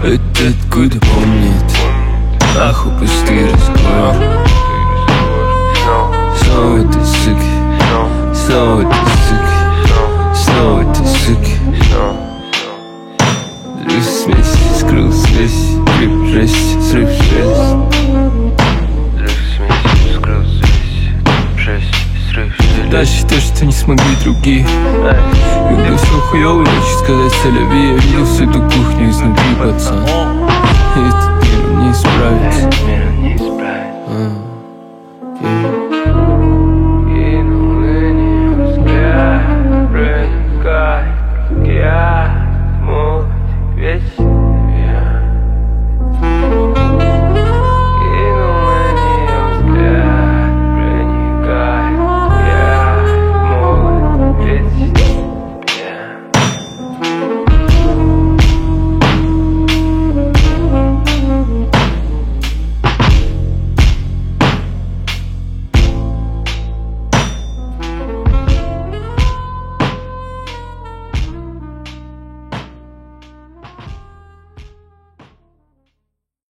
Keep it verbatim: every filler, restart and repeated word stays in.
Это откуда помнит? Нахуй пустые разговоры. Снова ты суки, снова ты суки, снова ты суки. Взрыв смесь, скрыл связь, гриб жесть, взрыв шесть. Дальше то, что не смогли другие. Когда все хуёво, хочет сказать соляви. Я видел всю эту кухню изнутри, пацан. И этот мир не исправится.